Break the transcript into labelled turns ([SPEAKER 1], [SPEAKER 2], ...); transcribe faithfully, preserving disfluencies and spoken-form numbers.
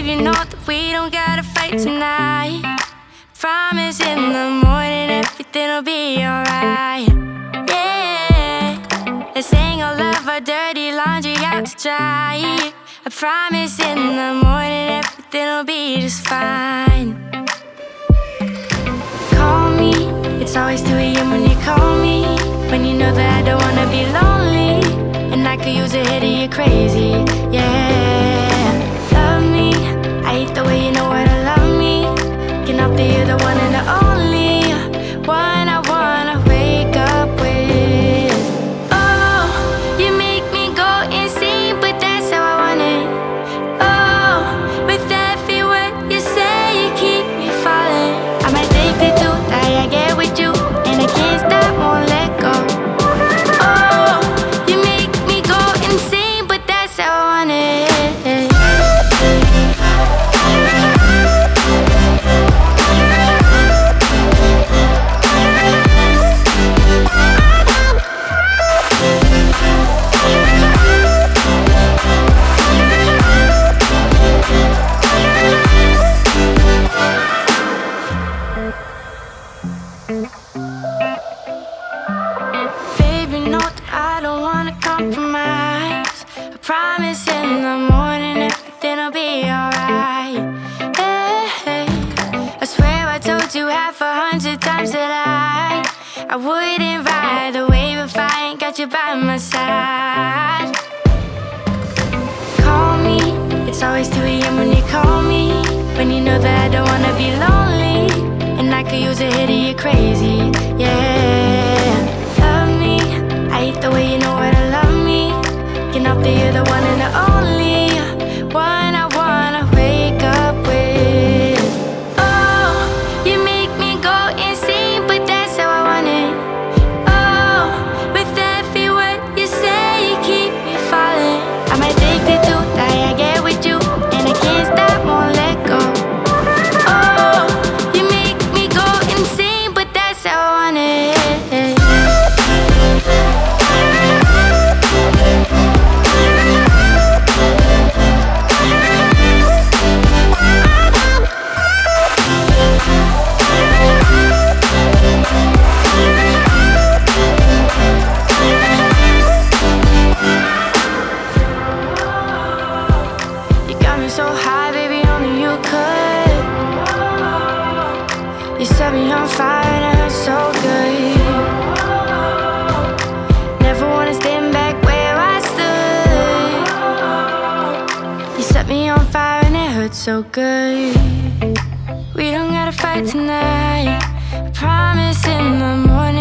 [SPEAKER 1] you know that we don't gotta fight tonight. Promise in the morning everything'll be alright. Yeah, let's hang all of our dirty laundry out to dry. I promise in the morning everything'll be just fine. Call me, it's always two a m when you call me. When you know that I don't wanna be lonely, and I could use a hit of you crazy, yeah. Love me, I hate the way you know how to love me. Can I be the one and the only one I wanna wake up with? Oh, you make me go insane, but that's how I want it. Oh, with every word you say, you keep me falling. I'm addicted to that I get with you, and I can't stop, won't let go. Oh, you make me go insane, but that's how I want it. Baby, no, I don't wanna compromise. I promise in the morning everything'll be alright. Hey, hey. I swear I told you half a hundred times that I I wouldn't ride the wave if I ain't got you by my side. Call me, it's always two a m when you call me. When you know that I don't wanna be lonely, and I could use a hit of you crazy, yeah. Love me, I hate the way you know how to love me. Can I be the one and the only one I wanna wake up with? Oh, you make me go insane, but that's how I want it. Oh, with every word you say, you keep me falling. I'm addicted to that I get with you, and I can't stop, won't let go. Oh, you make me go insane, but that's how I want it. You got me so high, baby, only you could. You set me on fire and it hurts so good. Never wanna stand back where I stood. You set me on fire and it hurts so good. We don't gotta fight tonight. I promise in the morning